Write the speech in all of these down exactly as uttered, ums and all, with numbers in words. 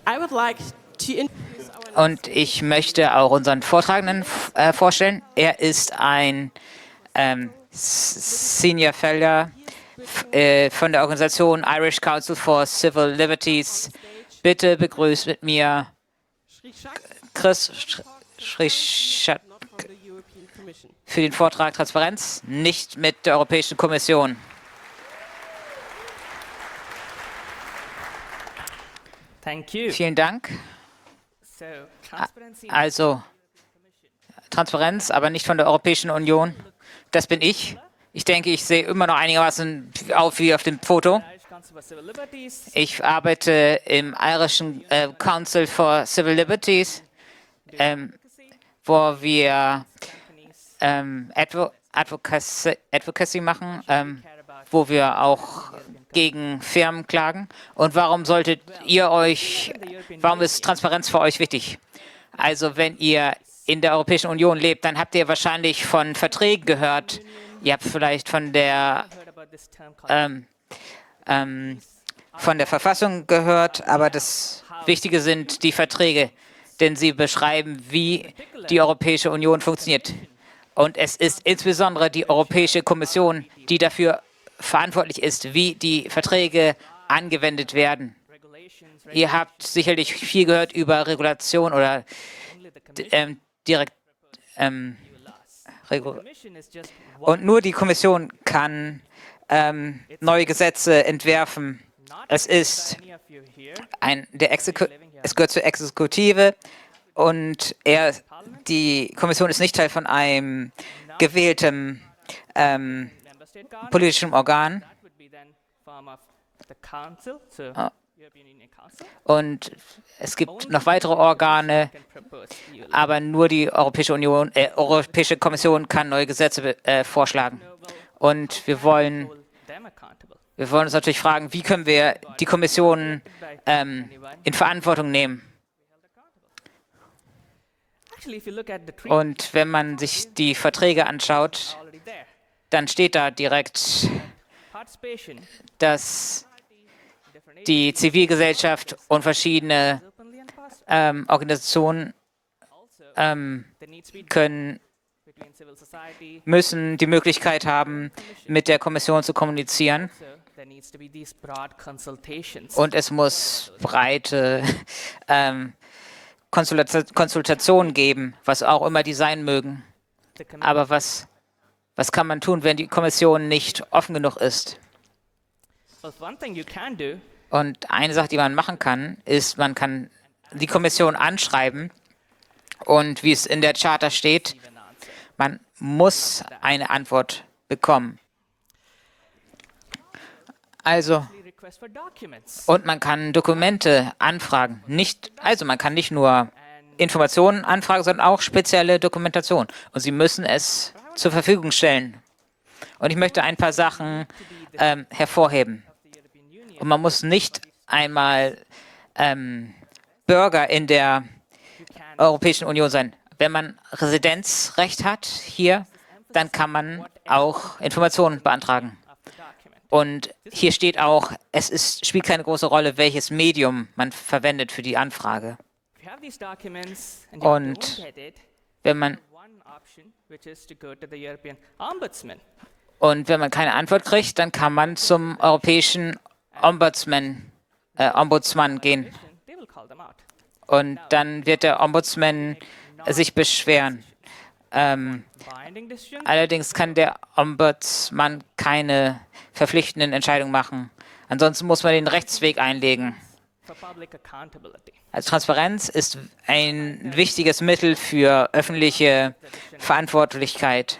Und ich möchte auch unseren Vortragenden äh, vorstellen. Er ist ein ähm, Senior Fellow äh, von der Organisation Irish Council for Civil Liberties. Bitte begrüßt mit mir Chris Schrischat für den Vortrag Transparenz, nicht mit der Europäischen Kommission. Thank you. Vielen Dank. So, transparency Also Transparenz, aber nicht von der Europäischen Union. Das bin ich. Ich denke, ich sehe immer noch einigermaßen auf wie auf dem Foto. Irish Council for Civil Liberties. Ich arbeite im irischen äh, Council for Civil Liberties, ähm, wo wir ähm, Advo Advocacy, Advocacy machen, ähm, wo wir auch gegen Firmen klagen. Und warum solltet ihr euch, warum ist Transparenz für euch wichtig? Also wenn ihr in der Europäischen Union lebt, dann habt ihr wahrscheinlich von Verträgen gehört. Ihr habt vielleicht von der ähm, ähm, von der Verfassung gehört, aber das Wichtige sind die Verträge, denn sie beschreiben, wie die Europäische Union funktioniert. Und es ist insbesondere die Europäische Kommission, die dafür verantwortlich ist, wie die Verträge angewendet werden. Ihr habt sicherlich viel gehört über Regulation oder ähm, direkt ähm, Regu und nur die Kommission kann ähm, neue Gesetze entwerfen. Es ist ein der Exeku es gehört zur Exekutive und er die Kommission ist nicht Teil von einem gewählten ähm, politischen Organ. Und es gibt noch weitere Organe, aber nur die Europäische Union, äh, Europäische Kommission kann neue Gesetze äh, vorschlagen. Und wir wollen, wir wollen uns natürlich fragen, wie können wir die Kommission ähm, in Verantwortung nehmen? Und wenn man sich die Verträge anschaut, dann steht da direkt, dass die Zivilgesellschaft und verschiedene ähm, Organisationen ähm, können, müssen die Möglichkeit haben, mit der Kommission zu kommunizieren. Und es muss breite ähm, Konsultationen geben, was auch immer die sein mögen. Aber was, was kann man tun, wenn die Kommission nicht offen genug ist? Und eine Sache, die man machen kann, ist, man kann die Kommission anschreiben und wie es in der Charta steht, man muss eine Antwort bekommen. Also, und man kann Dokumente anfragen. Nicht, also man kann nicht nur Informationen anfragen, sondern auch spezielle Dokumentation. Und Sie müssen es zur Verfügung stellen. Und ich möchte ein paar Sachen ähm, hervorheben. Und man muss nicht einmal ähm, Bürger in der Europäischen Union sein. Wenn man Residenzrecht hat hier, dann kann man auch Informationen beantragen. Und hier steht auch, es ist, spielt keine große Rolle, welches Medium man verwendet für die Anfrage. Und wenn man und wenn man keine Antwort kriegt, dann kann man zum europäischen Ombudsman, äh, Ombudsmann gehen. Und dann wird der Ombudsman sich beschweren. Ähm, allerdings kann der Ombudsmann keine verpflichtenden Entscheidungen machen. Ansonsten muss man den Rechtsweg einlegen. Also Transparenz ist ein wichtiges Mittel für öffentliche Verantwortlichkeit.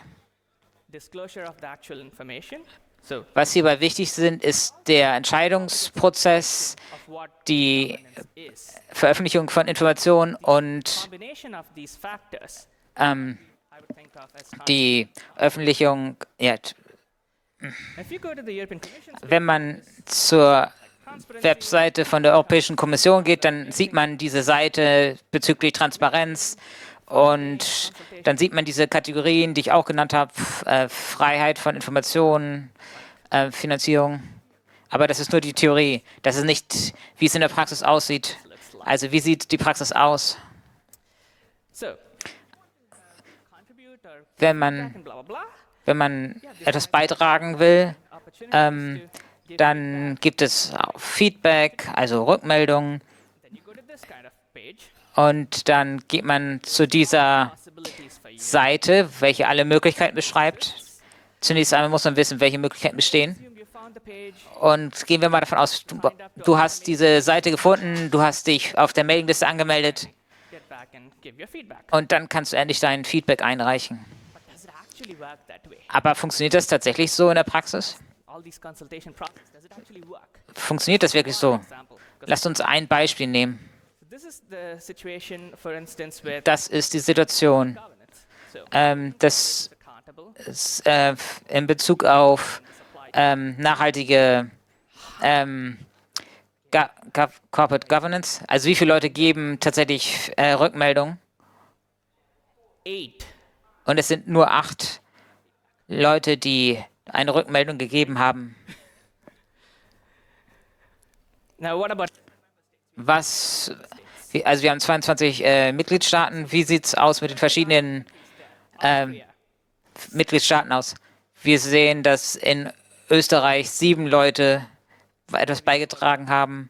Was hierbei wichtig sind, ist der Entscheidungsprozess, die Veröffentlichung von Informationen und ähm, die Öffentlichung. Ja, wenn man zur Webseite von der Europäischen Kommission geht, dann sieht man diese Seite bezüglich Transparenz und dann sieht man diese Kategorien, die ich auch genannt habe, äh, Freiheit von Informationen, äh, Finanzierung. Aber das ist nur die Theorie. Das ist nicht, wie es in der Praxis aussieht. Also wie sieht die Praxis aus? So, contribute or Wenn feedback man, and blah blah blah. wenn man etwas beitragen will, Opportunities ähm, to give dann gibt es auch Feedback, also Rückmeldungen. Then you go to this kind of page. Und dann geht man zu dieser Possibilities for you. Seite, welche alle Möglichkeiten beschreibt. Zunächst einmal muss man wissen, welche Möglichkeiten bestehen. Assume you found the page. Und gehen wir mal davon aus, du, du hast diese Seite gefunden, du hast dich auf der Mailingliste angemeldet Get back and give your feedback. und dann kannst du endlich dein Feedback einreichen. But does it actually work that way? Aber funktioniert das tatsächlich so in der Praxis? All these consultation process, does it actually work? Funktioniert das wirklich so? Example. 'Cause Lasst uns ein Beispiel nehmen. this is the situation, for instance, with Das ist die Situation, governance. So ähm, das accountable, ist, äh, in Bezug auf ähm, nachhaltige ähm, Go Go Corporate Governance. Also wie viele Leute geben tatsächlich äh, Rückmeldungen? eight. Und es sind nur acht Leute, die eine Rückmeldung gegeben haben. Now, what about Was, wie- also wir haben zweiundzwanzig äh, Mitgliedstaaten. Wie sieht es aus mit den verschiedenen ähm, Mitgliedstaaten aus? Wir sehen, dass in Österreich sieben Leute etwas beigetragen haben.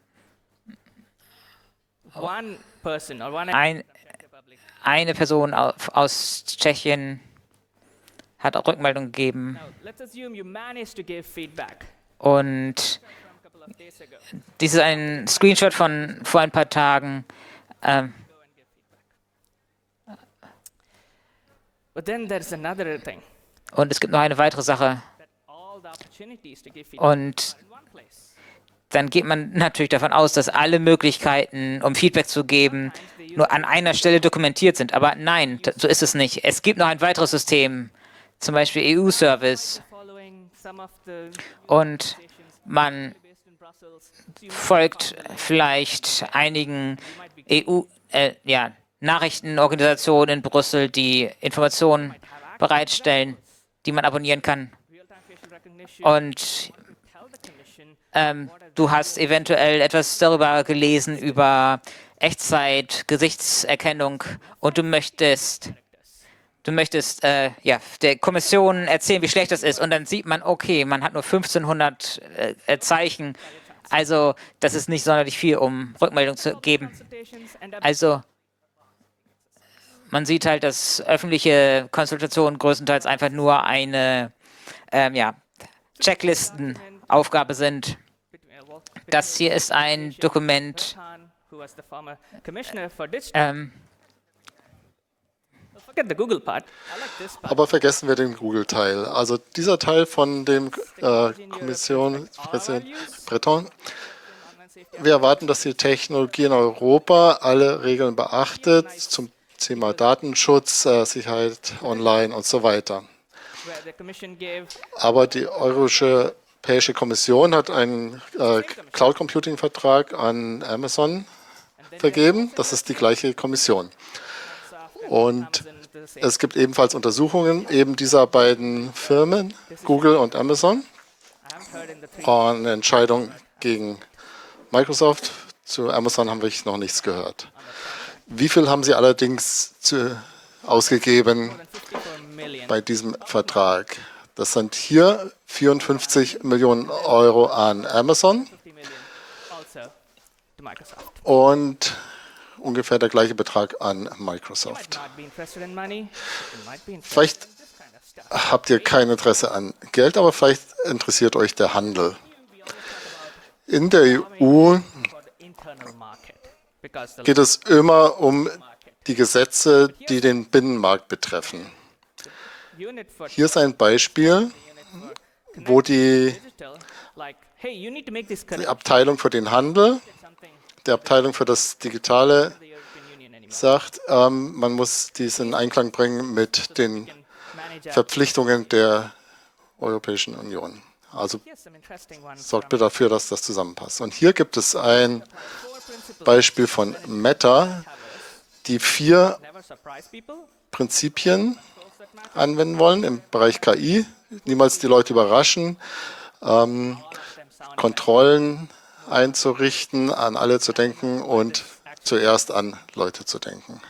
one person or one Ein, eine Person au- aus Tschechien hat auch Rückmeldung gegeben. Now, let's assume you managed to give feedback Und from a couple of days ago. dies ist ein Screenshot von vor ein paar Tagen. Ähm, But then there's another thing, und es gibt noch eine weitere Sache. that all the opportunities to give feedback Und are in one place. dann geht man natürlich davon aus, dass alle Möglichkeiten, um Feedback zu geben, nur an einer Stelle dokumentiert sind. Aber nein, t- so ist es nicht. Es gibt noch ein weiteres System, zum Beispiel E U-Service. Following some of the Und man based in Brussels, so you folgt vielleicht einigen E U, äh, ja, Nachrichtenorganisationen in Brüssel, die Informationen bereitstellen, die man abonnieren kann. real-time facial recognition. Und Tell the Commission ähm, du hast eventuell etwas darüber gelesen, über Echtzeit, Gesichtserkennung und du möchtest, du möchtest äh, ja, der Kommission erzählen, wie schlecht das ist und dann sieht man, okay, man hat nur fünfzehnhundert äh, äh, Zeichen, also das ist nicht sonderlich viel, um Rückmeldung zu geben. consultations end up Also man sieht halt, dass öffentliche Konsultationen größtenteils einfach nur eine ähm, ja, Checklistenaufgabe sind. between, uh, well, Das hier ist ein Dokument, Khan, who was the former commissioner for digital. ähm, Forget the Google part. I like this part. Aber vergessen wir den Google-Teil. Also dieser Teil von dem äh, Kommissionspräsident Breton. Wir erwarten, dass die Technologie in Europa alle Regeln beachtet zum Thema Datenschutz, äh, Sicherheit online und so weiter. Where the Commission gave Aber die Europäische Kommission hat einen äh, Cloud Computing Vertrag an Amazon vergeben. Das ist die gleiche Kommission. Und es gibt ebenfalls Untersuchungen eben dieser beiden Firmen, Google und Amazon. I haven't heard in the three Und eine Entscheidung gegen Microsoft. Zu Amazon haben wir noch nichts gehört. Wie viel haben Sie allerdings zu, ausgegeben more than fifty-four million. bei diesem Vertrag? Das sind hier vierundfünfzig Millionen Euro an Amazon fifty million also to Microsoft. und ungefähr der gleiche Betrag an Might Microsoft. not be interested in money. You might be interested Vielleicht in this kind of stuff. habt ihr kein Interesse an Geld, aber vielleicht interessiert euch der Handel. In der E U For the internal market, because the geht es immer um die Gesetze, die den Binnenmarkt betreffen. unit for Hier ist ein Beispiel, wo die digital, like, hey, you need to make this die connect Abteilung für den Handel, something die Abteilung für das Digitale the European Union anymore. sagt, ähm, man muss dies in Einklang bringen mit den Can manage that. Verpflichtungen der Europäischen Union. Also Here's some interesting ones. sorgt bitte dafür, dass das zusammenpasst. Und hier gibt es ein Four principles Beispiel von Meta, die vier never surprise people. Prinzipien anwenden wollen im Bereich K I. Niemals die Leute überraschen, ähm, Kontrollen einzurichten, an alle zu denken und zuerst an Leute zu denken.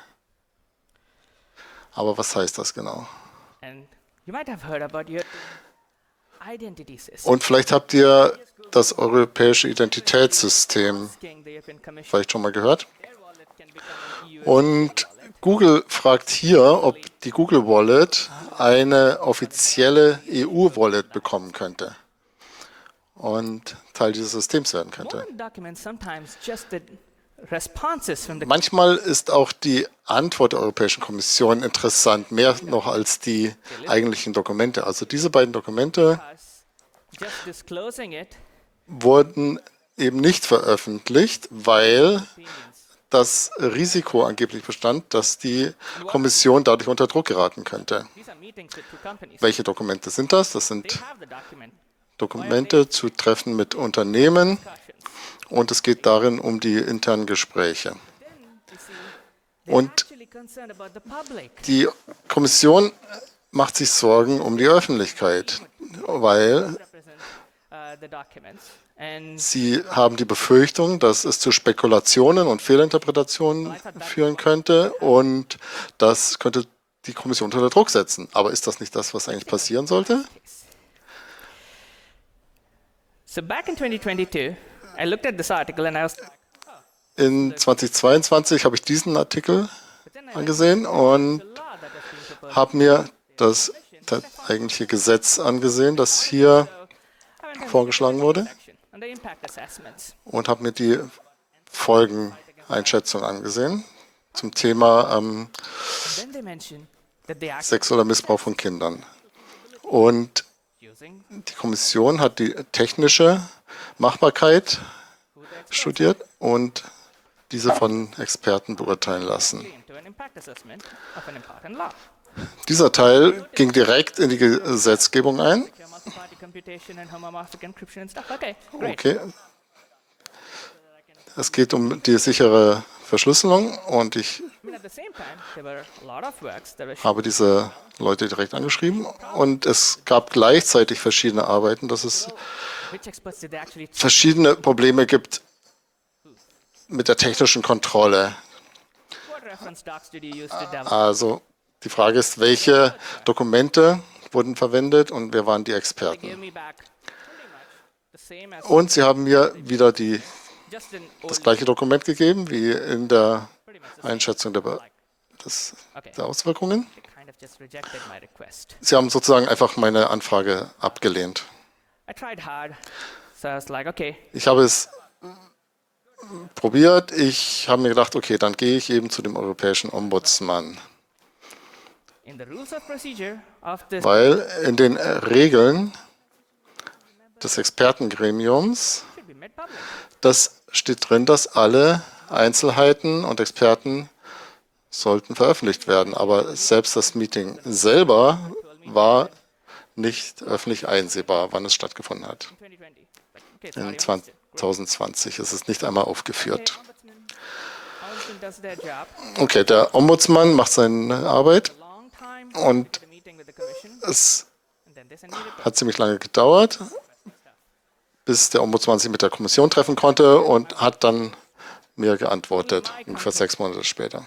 Aber was heißt das genau? And you might have heard about your identity system. Und vielleicht habt ihr das europäische Identitätssystem Asking the European Commission vielleicht schon mal gehört. their wallet can become an E U Und Google fragt hier, ob die Google Wallet eine offizielle E U-Wallet bekommen könnte und Teil dieses Systems werden könnte. More than documents, sometimes just the responses from the Manchmal ist auch die Antwort der Europäischen Kommission interessant, mehr noch als die eigentlichen Dokumente. Also diese beiden Dokumente just disclosing it wurden eben nicht veröffentlicht, weil das Risiko angeblich bestand, dass die Kommission dadurch unter Druck geraten könnte. these are meetings with two companies. Welche Dokumente sind das? Das They sind have the document Dokumente zu Treffen mit Unternehmen discussions. und es geht darin um die internen Gespräche. You see, they're Und actually concerned about the public. die Kommission macht sich Sorgen um die Öffentlichkeit, weil Represent uh, the documents. And sie haben die Befürchtung, dass es zu Spekulationen und Fehlinterpretationen führen könnte und das könnte die Kommission unter Druck setzen. Aber ist das nicht das, was eigentlich passieren sollte? so back in twenty twenty-two, I looked at this article and I was, In zweitausendzweiundzwanzig habe ich diesen Artikel but then I angesehen und the law that has been proposed. habe mir das, das eigentliche Gesetz angesehen, das hier I went and vorgeschlagen wurde section on the impact assessments. und habe mir die Folgeneinschätzung angesehen zum Thema ähm, Then they mentioned that they actually sexueller Missbrauch von Kindern. Und using die Kommission hat die technische Machbarkeit studiert und diese von Experten beurteilen lassen. into an impact assessment of an important law. Dieser Teil ging direkt in die Gesetzgebung ein. Secure multi-party computation and homomorphic encryption and stuff. Okay, great. Okay. Es geht um die sichere Verschlüsselung und ich I mean, at the same time, there were a lot of works that were habe diese Leute direkt angeschrieben und es gab gleichzeitig verschiedene Arbeiten, dass es which experts did they actually check? verschiedene Probleme gibt mit der technischen Kontrolle. What reference docs did you use to develop? Also die Frage ist, welche Dokumente wurden verwendet und wer waren die They Experten. gave me back pretty much the same as Und sie haben mir wieder die, just an das old, gleiche Dokument gegeben wie in der pretty much the same. Einschätzung der, Be- Like, des, okay, der Auswirkungen. they kind of just rejected my request. Sie haben sozusagen einfach meine Anfrage abgelehnt. I tried hard, so I was like, okay, Ich habe es probiert. Ich habe mir gedacht, okay, dann gehe ich eben zu dem europäischen Ombudsmann, in the rules of procedure of this weil in den Regeln des Expertengremiums, should be made public. das steht drin, dass alle Einzelheiten und Experten sollten veröffentlicht werden. Aber selbst das Meeting selber war nicht öffentlich einsehbar, wann es stattgefunden hat. In twenty twenty. Like, okay, it's In already posted. zweitausendzwanzig ist es nicht einmal aufgeführt. Ombudsman, Ombudsman does their job. Okay, der Ombudsman macht seine Arbeit A long time und the meeting with the commission, es and then they send me the hat ziemlich lange gedauert, bis der Ombudsman sich mit der Kommission treffen konnte und hat dann mir geantwortet, ungefähr sechs Monate später.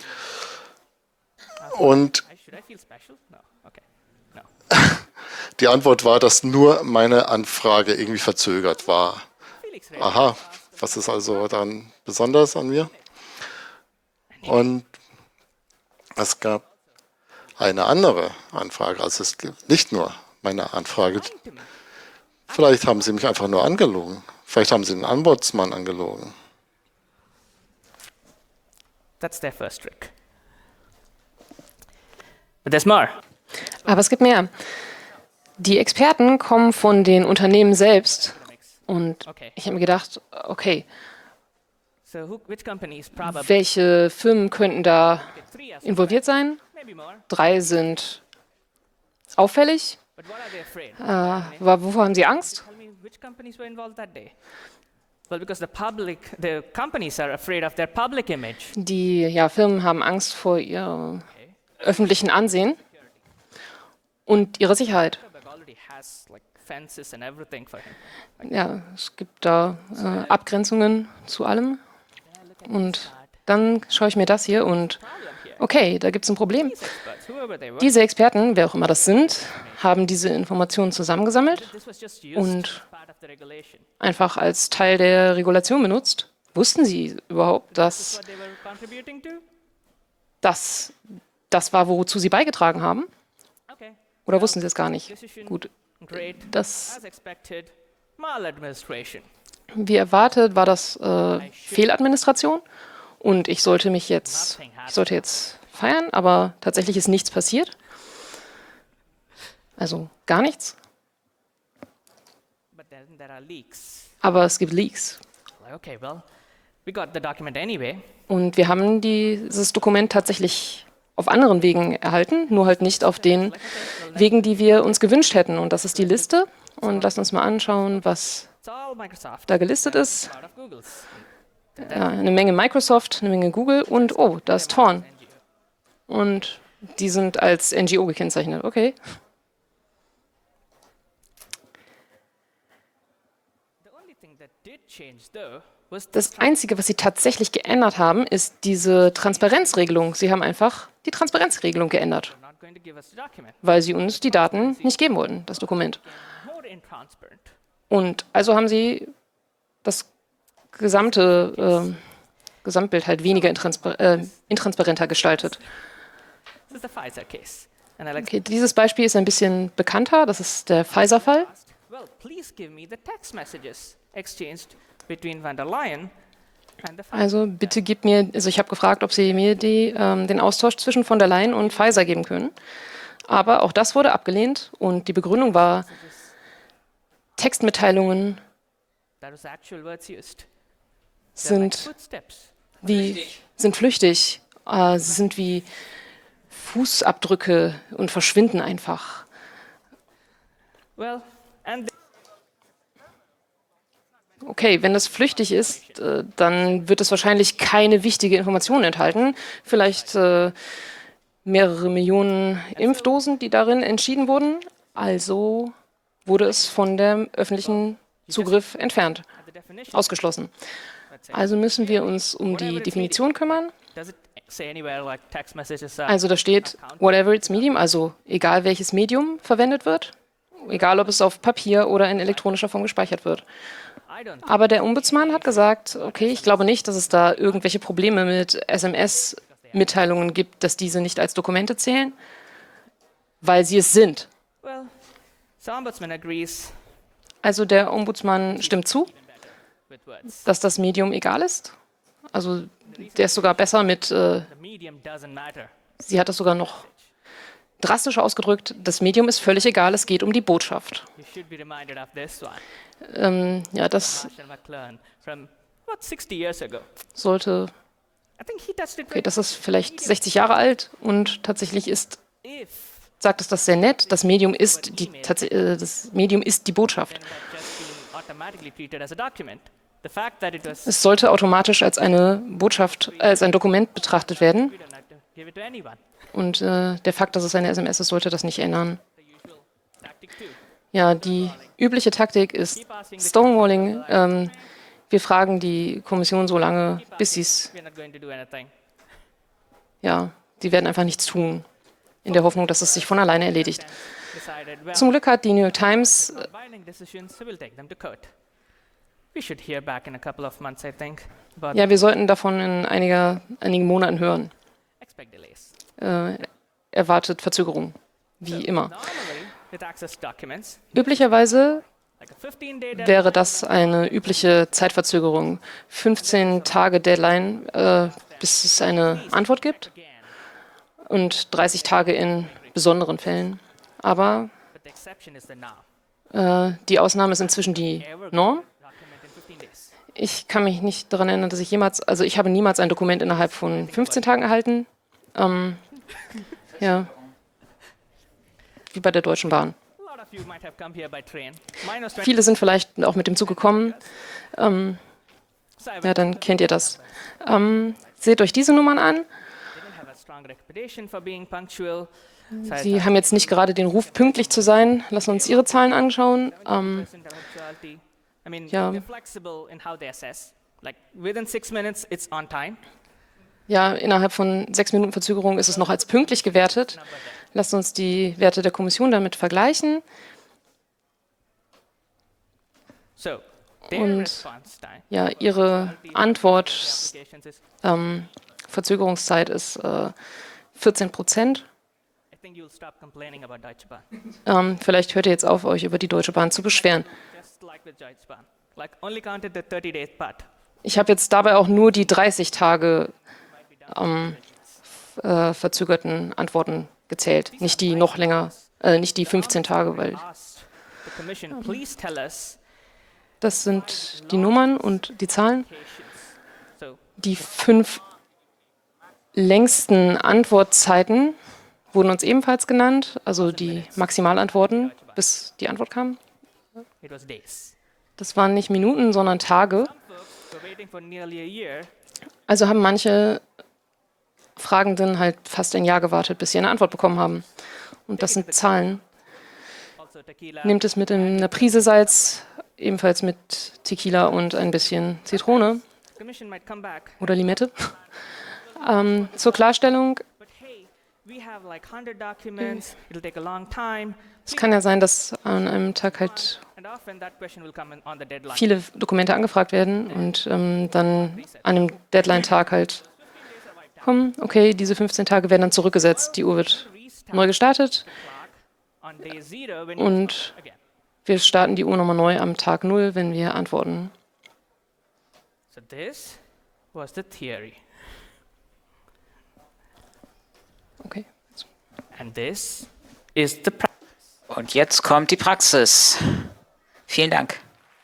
Und I- Should I feel special? No. Okay. No. die Antwort war, dass nur meine Anfrage irgendwie verzögert war. Felix Ray. Aha, was ist also dann besonders an mir? Und es gab eine andere Anfrage, also es gibt nicht nur meine Anfrage. Vielleicht haben sie mich einfach nur angelogen. Vielleicht haben sie den Ombudsmann angelogen. That's their first trick. But there's more. Aber es gibt mehr. Die Experten kommen von den Unternehmen selbst. Und Okay. ich habe mir gedacht, okay, So who, which companies? Probably welche Firmen könnten da three of involviert sein? maybe more. Drei sind auffällig. But what are they afraid? Äh, wa- wovor haben sie Angst? Tell me which companies were involved that day. Well, because the public, the companies are afraid of their public image. Die ja, Firmen haben Angst vor ihrem öffentlichen Ansehen und ihrer Sicherheit. Zuckerberg already has like fences and everything for him. Ja, es gibt da äh, Abgrenzungen zu allem. Und dann schaue ich mir das hier und okay, da gibt es ein Problem. Experts, whoever they were, Diese Experten, wer auch immer das sind, haben diese Informationen zusammengesammelt this was just used und as part of the regulation. einfach als Teil der Regulation benutzt. Wussten Sie überhaupt, dass What they were contributing to? das das war, wozu Sie beigetragen haben? Okay. Oder wussten Sie es gar nicht? Decision Gut, great. das, As expected, maladministration. wie erwartet, war das äh, Fehladministration und ich sollte mich jetzt, ich sollte jetzt feiern, aber tatsächlich ist nichts passiert. Also gar nichts. But then there are leaks. Aber es gibt Leaks. Like, okay, well, we got the document anyway. Und wir haben dieses Dokument tatsächlich auf anderen Wegen erhalten, nur halt nicht auf den Wegen, die wir uns gewünscht hätten. Und das ist die Liste. Und lasst uns mal anschauen, was It's all Microsoft. da gelistet ist. Part of Google's. Ja, eine Menge Microsoft, eine Menge Google und oh, da ist Thorn. Und die sind als N G O gekennzeichnet. Okay. The only thing that did change, though, was the Das Einzige, was sie tatsächlich geändert haben, ist diese Transparenzregelung. Sie haben einfach die Transparenzregelung geändert, not going to give us the document. weil sie uns die Daten nicht geben wollten, das Dokument. More intransparent. Und also haben sie das gesamte äh, Gesamtbild halt weniger intranspa äh, intransparenter gestaltet. This is the Pfizer case. And I like, Okay, dieses Beispiel ist ein bisschen bekannter. Das ist der Pfizer-Fall. well, please give me the text messages exchanged between van der Leyen and the Pfizer. Also bitte gib mir, also ich habe gefragt, ob Sie mir die, ähm, den Austausch zwischen von der Leyen und Pfizer geben können. Aber auch das wurde abgelehnt und die Begründung war, Textmitteilungen That was actual words used. They're like sind footsteps. wie sind flüchtig, äh, sie sind wie Fußabdrücke und verschwinden einfach. Well, and Okay, wenn das flüchtig ist, äh, dann wird es wahrscheinlich keine wichtige Information enthalten. Vielleicht äh, mehrere Millionen Impfdosen, die darin entschieden wurden. Also wurde es von dem öffentlichen Zugriff entfernt, the definition, ausgeschlossen. Also müssen wir uns um die Definition kümmern. does it say anywhere like text messages are Also da steht whatever its medium, also egal welches Medium verwendet wird, egal ob es auf Papier oder in elektronischer Form gespeichert wird. I don't Aber der Ombudsmann hat gesagt, okay, ich glaube nicht, dass es da irgendwelche Probleme mit S M S-Mitteilungen gibt, dass diese nicht als Dokumente zählen, weil sie es sind. well, the ombudsman agrees Also der Ombudsmann stimmt zu, with words. dass das Medium egal ist. Also der ist sogar besser mit, äh, The medium doesn't matter. sie hat das sogar noch drastischer ausgedrückt, das Medium ist völlig egal, es geht um die Botschaft. You should be reminded of this one. Ähm, ja, das Marshall McLuhan from about sixty years ago. sollte, I think he touched it okay, very das ist vielleicht sechzig Jahre alt und tatsächlich ist, if sagt es das sehr nett, das Medium ist die, tats- äh, das Medium ist die Botschaft. then that just been automatically treated as a document. The fact that it was Es sollte automatisch als eine Botschaft, als ein Dokument betrachtet werden we don't have to give it to anyone. und äh, der Fakt, dass es eine S M S ist, sollte das nicht ändern. The usual tactic too. Ja, die übliche Taktik ist Keep asking the Stonewalling. Ähm, wir fragen die Kommission so lange, bis sie es, we're not going to do anything. ja, die werden einfach nichts tun, in der Hoffnung, dass es sich von alleine erledigt. Decided well Zum Glück hat die New York Times, äh, binding decisions, so we'll take them to court. We should hear back in a couple of months, I think. But ja, wir sollten davon in einiger, einigen Monaten hören. expect delays. Äh, erwartet Verzögerung, wie immer. Normally, with access documents, Üblicherweise like a fifteen day deadline, wäre das eine übliche Zeitverzögerung. fünfzehn Tage Deadline, äh, bis es eine Antwort gibt again. und dreißig Tage in besonderen Fällen. Aber But the exception is the norm. äh, die Ausnahme ist inzwischen die Norm. Document in fifteen days. Ich kann mich nicht daran erinnern, dass ich jemals, also ich habe niemals ein Dokument innerhalb von fünfzehn Tagen erhalten. Ähm, ja, wie bei der Deutschen Bahn. A lot of you might have come here by train. Mine was Viele sind vielleicht auch mit dem Zug gekommen. Ähm, so I ja, dann kennt ihr das. Ähm, seht euch diese Nummern an. didn't have a strong reputation for being punctual. So I Sie haben jetzt nicht gerade den Ruf, pünktlich zu sein. Lassen wir uns Ihre Zahlen anschauen. Ähm, percent punctuality. I mean, Ja. they're flexible in how they assess. Like within six minutes, it's on time. Ja, innerhalb von sechs Minuten Verzögerung ist es noch als pünktlich gewertet. Lasst uns die Werte der Kommission damit vergleichen. So, their Und response time ja, Ihre Antwort, applications is, ähm, Verzögerungszeit ist äh, vierzehn Prozent. I think you'll stop complaining about Deutsche Bahn. Ähm, vielleicht hört ihr jetzt auf, euch über die Deutsche Bahn zu beschweren. Just like with Deutsche Bahn. Like only counted the thirty days part. Ich habe jetzt dabei auch nur die dreißig Tage ähm, äh, verzögerten Antworten gezählt, nicht die noch länger, äh, nicht die fünfzehn Tage, weil Asked the Commission, please tell us das sind die Nummern und die Zahlen. so Die fünf längsten Antwortzeiten wurden uns ebenfalls genannt, also die Maximalantworten, bis die Antwort kam. it was days. Das waren nicht Minuten, sondern Tage. Folks were waiting for nearly a year. Also haben manche Fragenden halt fast ein Jahr gewartet, bis sie eine Antwort bekommen haben. Und das sind Zahlen. Also tequila. Nehmt es mit in einer Prise Salz, ebenfalls mit Tequila und ein bisschen Zitrone The Commission might come back, oder Limette. Ähm, zur Klarstellung, but hey, we have like one hundred documents. It'll take a long time. es kann ja sein, dass an einem Tag halt And often that question will come in on the deadline. viele Dokumente angefragt werden und ähm, dann an dem Deadline-Tag halt kommen, okay, diese fünfzehn Tage werden dann zurückgesetzt, die Uhr wird neu gestartet On day zero, when you und again. wir starten die Uhr nochmal neu am Tag null, wenn wir antworten. So this was the theory, Okay. and this is the practice. Und jetzt kommt die Praxis. Vielen Dank.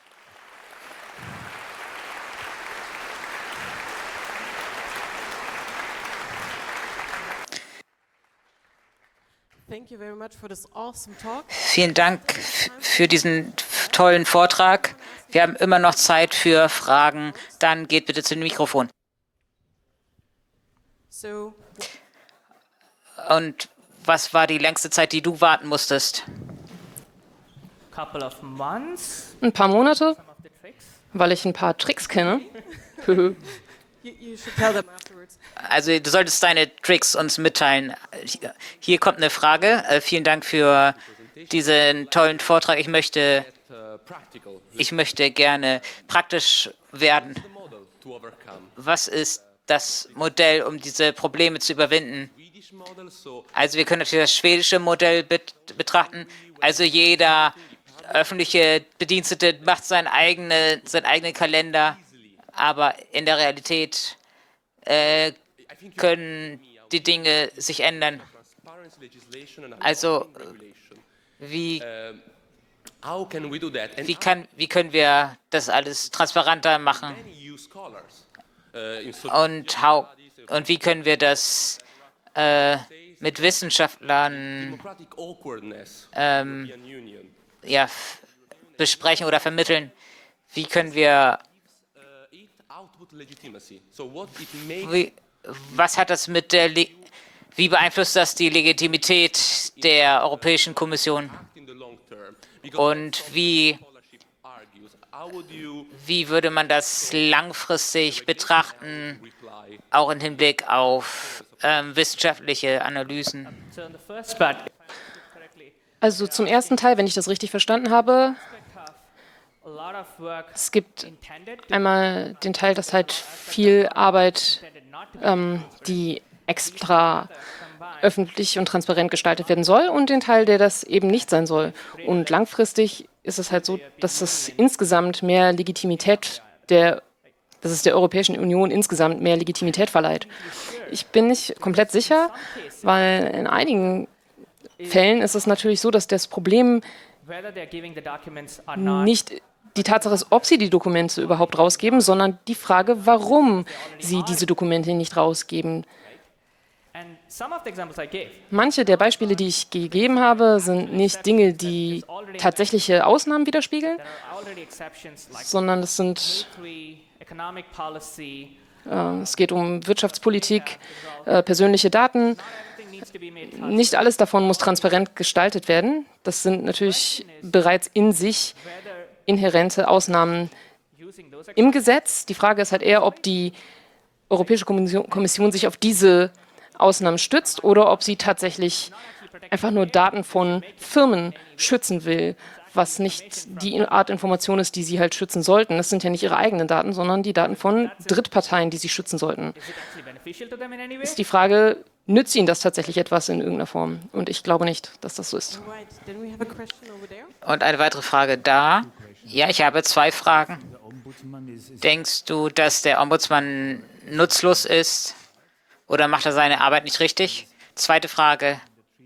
Thank you very much for this awesome talk. Vielen Dank f- für diesen f- tollen Vortrag. Wir haben immer noch Zeit für Fragen. Dann geht bitte zu dem Mikrofon. So, Und was war die längste Zeit, die du warten musstest? Couple of months. Ein paar Monate, Some of the tricks. weil ich ein paar Tricks kenne. you, you should tell them afterwards. Also du solltest deine Tricks uns mitteilen. Hier- Hier kommt eine Frage. Äh, Vielen Dank für diesen tollen Vortrag. Ich möchte, ich möchte gerne praktisch werden. Was ist das Modell, um diese Probleme zu überwinden? Also wir können natürlich das schwedische Modell bet betrachten. Also jeder öffentliche Bedienstete macht seinen eigene, seinen eigenen Kalender, aber in der Realität äh, können die Dinge sich ändern. Also wie, How can we do that? And wie, kann, wie können wir das alles transparenter machen? many use scholars uh, in social Und, how, und wie können wir das äh, mit Wissenschaftlern democratic awkwardness ähm, European Union. ja, f- besprechen oder vermitteln? Wie können wir, Uh, it output legitimacy. So what it makes wie, was hat das mit der, Le wie beeinflusst das die Legitimität der Europäischen Kommission? in the long term. Because Und wie, scholarship argues, how would you wie würde man das langfristig betrachten, reply? auch im Hinblick auf ähm, wissenschaftliche Analysen? So in the first part, correctly, Also zum ersten Teil, wenn ich das richtig verstanden habe, a lot of work es gibt intended to einmal den Teil, dass halt viel Arbeit, intended not to be ähm, die extra öffentlich und transparent gestaltet werden soll und den Teil, der das eben nicht sein soll. Und langfristig ist es halt so, dass es insgesamt mehr Legitimität der, dass es der Europäischen Union insgesamt mehr Legitimität verleiht. Ich bin nicht komplett sicher, weil in einigen Fällen ist es natürlich so, dass das Problem whether they're giving the documents or not. nicht die Tatsache ist, ob sie die Dokumente überhaupt rausgeben, sondern die Frage, warum sie diese Dokumente nicht rausgeben. And some of the examples I gave, Manche der Beispiele, die ich gegeben habe, sind nicht Dinge, die tatsächliche Ausnahmen widerspiegeln, there are already exceptions like sondern es sind, military, economic policy. äh, es geht um Wirtschaftspolitik, äh, persönliche Daten. Everything needs to be made Nicht alles davon muss transparent gestaltet werden. Das sind natürlich bereits in sich inhärente Ausnahmen using those im Gesetz. Die Frage ist halt eher, ob die Europäische Kommission, Kommission sich auf diese Ausnahmen stützt oder ob sie tatsächlich einfach nur Daten von Firmen schützen will, was nicht die Art Information ist, die sie halt schützen sollten. Das sind ja nicht ihre eigenen Daten, sondern die Daten von Drittparteien, die sie schützen sollten. Ist die Frage, nützt ihnen das tatsächlich etwas in irgendeiner Form? Und ich glaube nicht, dass das so ist. Right, then we have a question over there. Und eine weitere Frage da. Ja, ich habe zwei Fragen. Denkst du, dass der Ombudsmann nutzlos ist oder macht er seine Arbeit nicht richtig? Zweite Frage.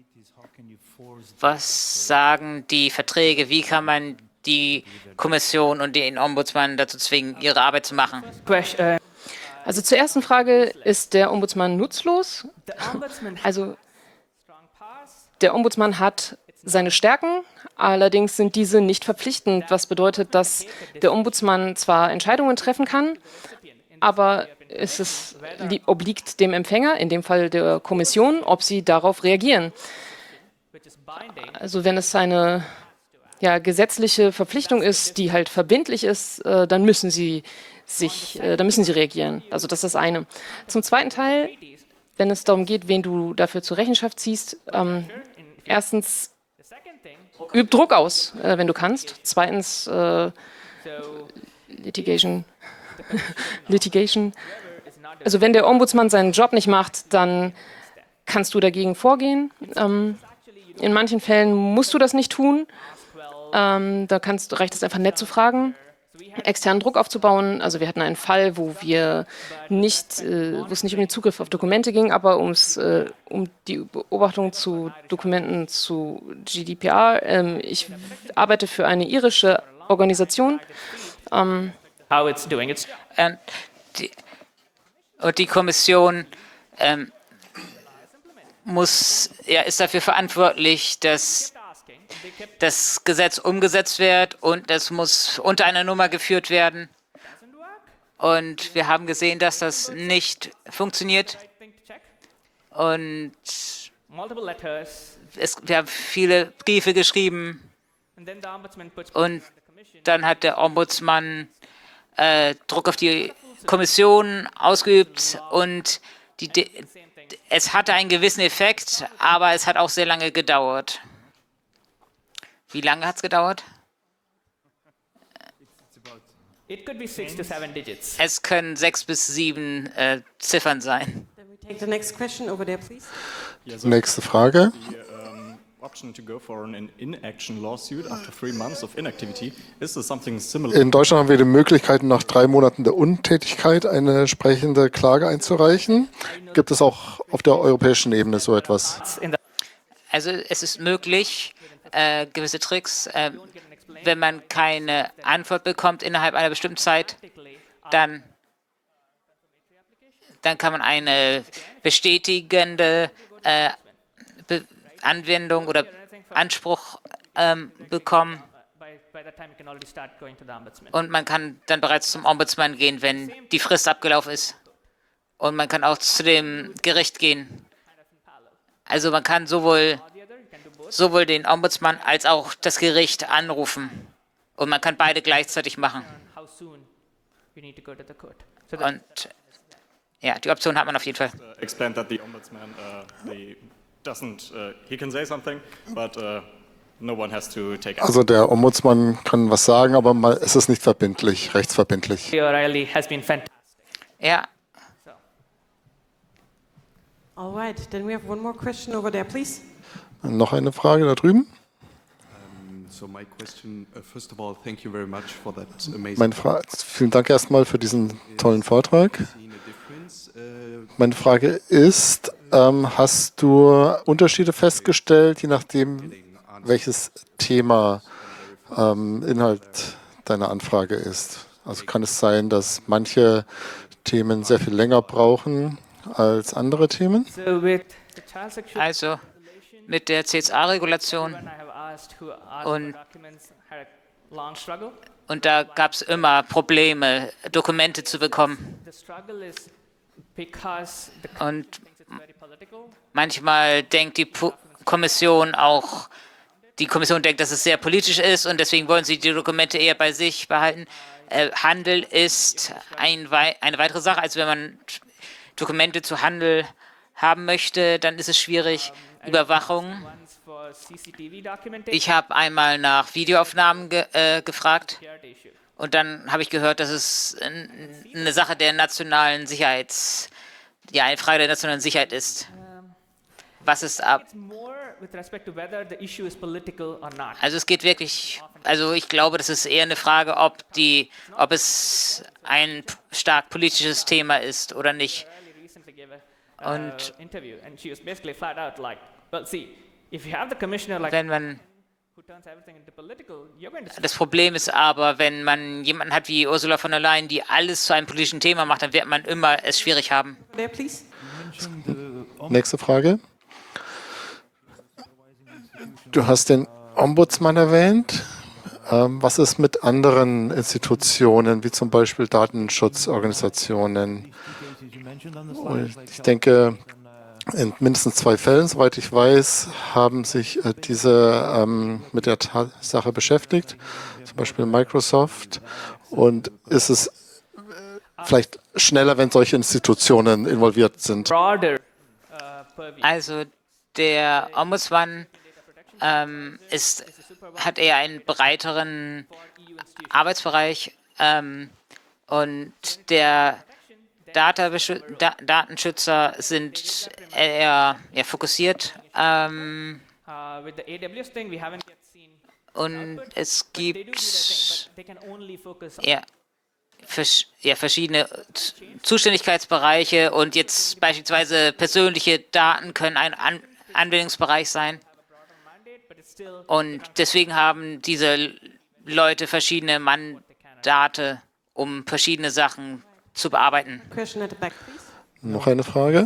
Was sagen die Verträge? Wie kann man die Kommission und den Ombudsmann dazu zwingen, ihre Arbeit zu machen? Question, uh, Also zur ersten Frage, ist der Ombudsmann nutzlos? the ombudsman has Also strong powers. der Ombudsmann hat seine Stärken, allerdings sind diese nicht verpflichtend, was bedeutet, dass der Ombudsmann zwar Entscheidungen treffen kann, aber es ist, li- obliegt dem Empfänger, in dem Fall der Kommission, ob sie darauf reagieren. Which is binding. Also wenn es eine ja, gesetzliche Verpflichtung ist, die halt verbindlich ist, äh, dann müssen sie sich, äh, dann müssen sie reagieren. Also das ist das eine. Zum zweiten Teil, wenn es darum geht, wen du dafür zur Rechenschaft ziehst, ähm, erstens The second thing, üb Druck aus, äh, wenn du kannst. Zweitens äh, so Litigation. Litigation. is not Also wenn der Ombudsman seinen Job nicht macht, dann kannst du dagegen vorgehen. Ähm, in manchen Fällen musst du das nicht tun. Ähm, da kannst, reicht es einfach nett zu fragen, externen Druck aufzubauen. Also wir hatten einen Fall, wo wir nicht, äh, wo es nicht um den Zugriff auf Dokumente ging, aber ums, äh, um die Beobachtung zu Dokumenten zu G D P R. Ähm, ich arbeite für eine irische Organisation. Ähm, how it's doing its job. Und die, und die Kommission ähm, muss, ja, ist dafür verantwortlich, dass Asking, they kept das Gesetz umgesetzt wird und es muss unter einer Nummer geführt werden. doesn't work. Und wir haben gesehen, dass das nicht funktioniert. Right thing to check. Und Multiple letters, es, wir haben viele Briefe geschrieben and then the ombudsman puts und pressure on the commission. dann hat der Ombudsmann äh, Druck auf die Kommission ausgeübt und die, De es hatte einen gewissen Effekt, aber es hat auch sehr lange gedauert. Wie lange hat es gedauert? It could be six to seven digits. Es können sechs bis sieben äh, Ziffern sein. Then we take the next question over there, please. Nächste Frage. um, option to go for an inaction lawsuit after three months of inactivity. Is this something similar? In Deutschland haben wir die Möglichkeit, nach drei Monaten der Untätigkeit eine entsprechende Klage einzureichen. Gibt es auch auf der europäischen Ebene so etwas? It's in the Also es ist möglich, äh, gewisse Tricks, äh, wenn man keine Antwort bekommt innerhalb einer bestimmten Zeit, dann, dann kann man eine bestätigende äh, Be Anwendung oder Anspruch ähm, bekommen by, by that time you can already start going to the ombudsman. und man kann dann bereits zum Ombudsmann gehen, wenn die Frist abgelaufen ist. Und man kann auch zu dem Gericht gehen. Also man kann sowohl, sowohl den Ombudsmann als auch das Gericht anrufen. Und man kann beide gleichzeitig machen. How soon you need to go to the court. So that Und ja, die Option hat man auf jeden Fall. Uh, explained that the ombudsman uh, the doesn't uh, he can say something, but uh, no one has to take action. Also der Ombudsmann kann was sagen, aber mal, es ist nicht verbindlich, rechtsverbindlich. O'Reilly has been fantastic. Ja, All right, then we have one more question over there, please. Noch eine Frage da drüben? So my question, uh, first of all, thank you very much for that amazing. Meine Frage, vielen Dank erstmal für diesen tollen Vortrag. Seen a difference, uh, Meine Frage ist, ähm, hast du Unterschiede festgestellt, je nachdem, welches Thema ähm, Inhalt deiner Anfrage ist? Also kann es sein, dass manche Themen sehr viel länger brauchen als andere Themen? So with the child sexual also mit der C S A-Regulation I have asked who asked Und- for documents had a long struggle. und da gab es immer Probleme, Dokumente zu bekommen. The struggle is because the Und thinks it's very political. manchmal denkt die Pu Kommission auch, die Kommission denkt, dass es sehr politisch ist und deswegen wollen sie die Dokumente eher bei sich behalten. Äh, Handel ist ein wei eine weitere Sache, als wenn man Dokumente zu Handel haben möchte, dann ist es schwierig. Überwachung. Ones for C C T V documentation. Ich habe einmal nach Videoaufnahmen ge äh, gefragt Security issue. und dann habe ich gehört, dass es n- eine Sache der nationalen Sicherheits, ja, eine Frage der nationalen Sicherheit ist. Was ist ab? It's more with respect to whether the issue is political or not. Also es geht wirklich, also ich glaube, das ist eher eine Frage, ob die, ob es ein p- stark politisches Thema ist oder nicht. Fairly recently gave a uh, Und interview, and she was basically flat out like, well, see, if you have the commissioner like wenn man, who turns everything into political, you're going to das Problem ist aber, wenn man jemanden hat wie Ursula von der Leyen, die alles zu einem politischen Thema macht, dann wird man immer es schwierig haben. There, please. Nächste Frage. Du hast den Ombudsmann erwähnt. Ähm, was ist mit anderen Institutionen, wie zum Beispiel Datenschutzorganisationen? Und ich denke, in mindestens zwei Fällen, soweit ich weiß, haben sich äh, diese ähm, mit der Tatsache beschäftigt, zum Beispiel Microsoft. Und ist es äh, vielleicht schneller, wenn solche Institutionen involviert sind? broader uh, purview. Also der Ombudsmann ähm, ist, hat eher einen breiteren Arbeitsbereich ähm, und der Databeschü- Da Datenschützer sind eher, eher fokussiert ähm, Uh, with the A W S thing, we haven't yet seen. und es They do need a thing, gibt but they can only focus on ja, vers ja, verschiedene Z- Zuständigkeitsbereiche und jetzt beispielsweise persönliche Daten können ein An Anwendungsbereich sein. mandate, but it's still Und deswegen haben diese Leute verschiedene Mandate, um verschiedene Sachen zu bearbeiten. Question at the back, please. Noch eine Frage.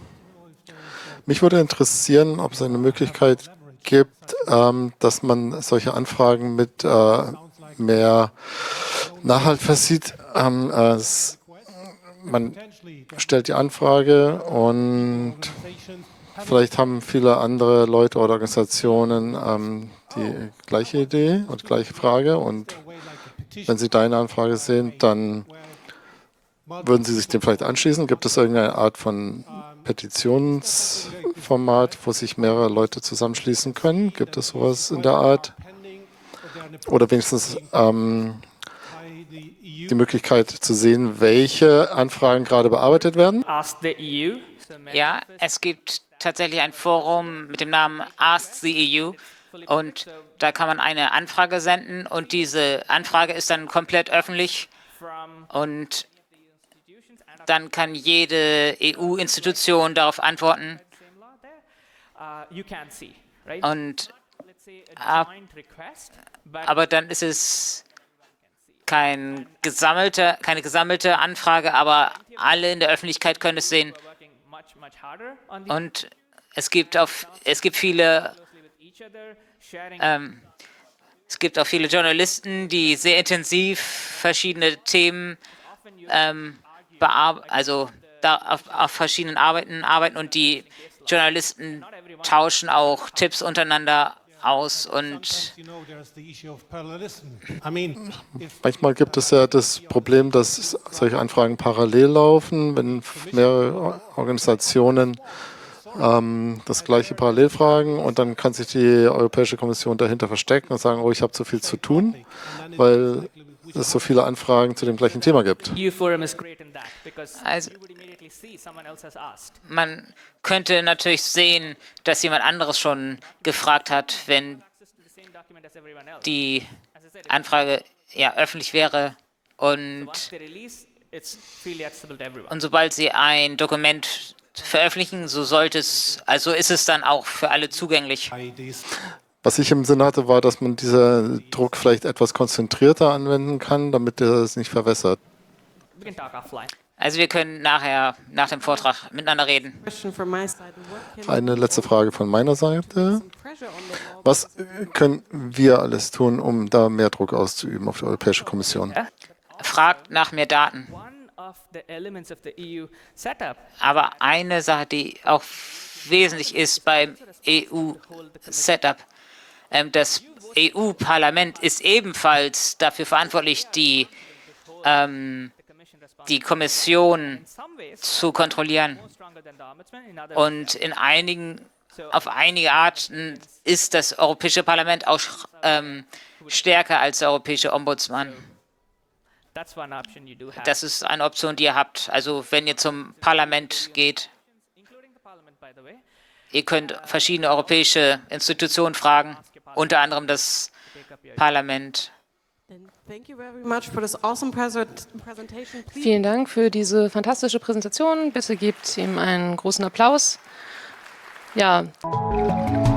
Mich würde interessieren, ob es eine Möglichkeit gibt, ähm, dass man solche Anfragen mit äh, mehr Nachhalt versieht. Ähm, äh, es, man stellt die Anfrage und vielleicht haben viele andere Leute oder Organisationen ähm, die gleiche Idee und gleiche Frage. Und wenn sie deine Anfrage sehen, dann würden Sie sich dem vielleicht anschließen? Gibt es irgendeine Art von Petitionsformat, wo sich mehrere Leute zusammenschließen können? Gibt es sowas in der Art? Oder wenigstens ähm, die Möglichkeit zu sehen, welche Anfragen gerade bearbeitet werden? ask the E U. So Ja, es gibt tatsächlich ein Forum mit dem Namen Ask the E U und da kann man eine Anfrage senden und diese Anfrage ist dann komplett öffentlich from und dann kann jede E U-Institution darauf antworten same law there, uh, you can see, right? und Let's say a ab- joint request, but aber dann ist es kein gesammelte, keine gesammelte Anfrage, aber alle in der Öffentlichkeit können es sehen. we're working much, much harder on the Und es gibt auf, es gibt viele, closely with each other, sharing ähm, es gibt auch viele Journalisten, die sehr intensiv verschiedene Themen, ähm, bearbe- also da auf, auf verschiedenen Arbeiten arbeiten und die Journalisten tauschen auch Tipps untereinander aus und You know, there's the issue of parallelism. I mean, if Manchmal gibt es ja das Problem, dass solche Anfragen parallel laufen, wenn mehrere Organisationen ähm, das gleiche parallel fragen und dann kann sich die Europäische Kommission dahinter verstecken und sagen, oh, ich habe zu viel zu tun, weil es so viele Anfragen zu dem gleichen Thema gibt. E U forum is great in that because Also- you would immediately see someone else has asked. man könnte natürlich sehen, dass jemand anderes schon gefragt hat, wenn Access to the same document as everyone else. die As I said, Anfrage ja öffentlich wäre und once they release, it's freely accessible to everyone. Und sobald Sie ein Dokument veröffentlichen, so sollte es, also ist es dann auch für alle zugänglich. I Ds, Was ich im Sinne hatte, war, dass man diesen Druck vielleicht etwas konzentrierter anwenden kann, damit er es nicht verwässert. We can talk offline. Also wir können nachher, nach dem Vortrag miteinander reden. Question from my side. What can Eine letzte Frage von meiner Seite. some pressure on the law? Was äh, können wir alles tun, um da mehr Druck auszuüben auf die Europäische Kommission? Fragt nach mehr Daten. One of the elements of the E U setup Aber eine Sache, die auch wesentlich ist beim E U-Setup, ähm, das E U-Parlament ist ebenfalls dafür verantwortlich, die ähm, die Kommission In some ways, zu kontrollieren. more stronger than the ombudsman. In other Und in einigen, auf einige Arten ist das Europäische Parlament auch ähm, stärker als der Europäische Ombudsman. that's one option you do have. Das ist eine Option, die ihr habt. Also wenn ihr zum Parlament geht, Including the parliament, by the way, ihr könnt verschiedene europäische Institutionen fragen, unter anderem das Parlament. Then thank you very much for this awesome present presentation. Please Vielen Dank für diese fantastische Präsentation. Bitte gebt ihm einen großen Applaus. Ja.